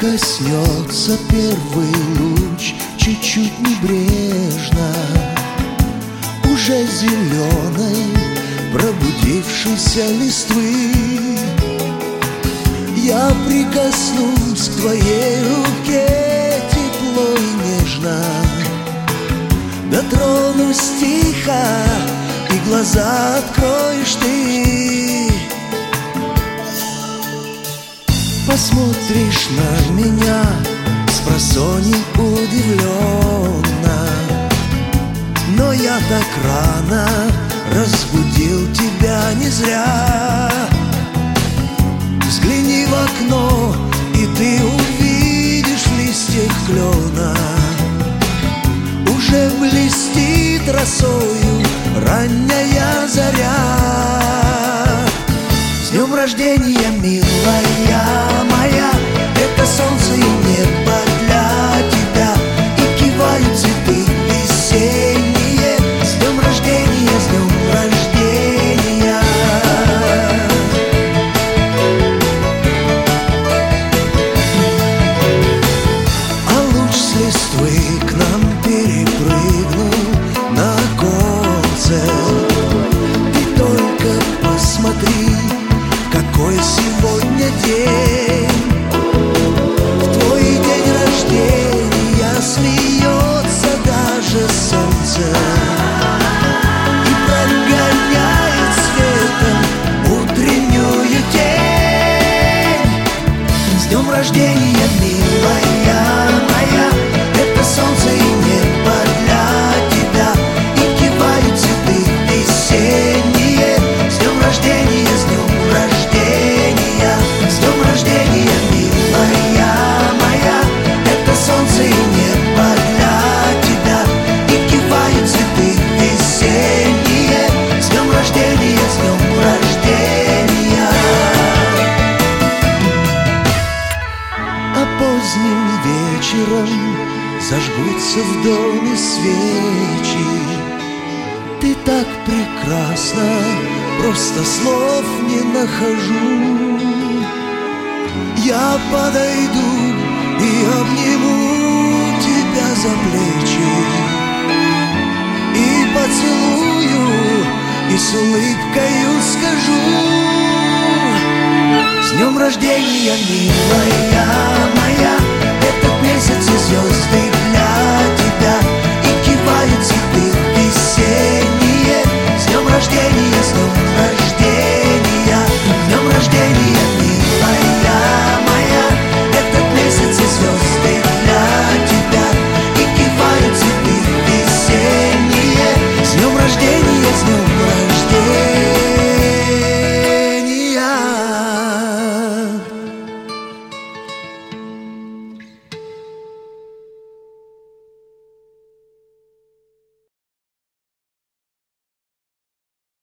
коснется первый луч чуть-чуть небрежно уже зеленой пробудившейся листвы, я прикоснусь к твоей руке тепло и нежно, дотронусь тихо, и глаза откроешь ты. Посмотришь на меня спросонья удивленно, но я так рано разбудил тебя не зря. Взгляни в окно, и ты увидишь в листьях клена уже блестит росою ранняя заря. С днем рождения, милая моя, это солнце и небо для тебя, и кивают цветы весенние. С днем рождения, с днем рождения. А луч с листвы к нам перепрыгнул на оконце. Ты только посмотри, какой сегодня день. В твой день рождения смеется даже солнце и прогоняет светом утреннюю тень. С днем рождения, милая моя, это солнце и небо для тебя, и кивают цветы весенние. С днем рождения, с днем рождения, с днем рождения, милая моя, это солнце и небо для тебя, и кивают цветы весенние. С днем рождения, с днем рождения. А поздним вечером зажгутся в доме свечи. Ты так прекрасна, просто слов не нахожу. Я подойду и обниму тебя за плечи, и поцелую, и с улыбкою скажу: с днем рождения, милая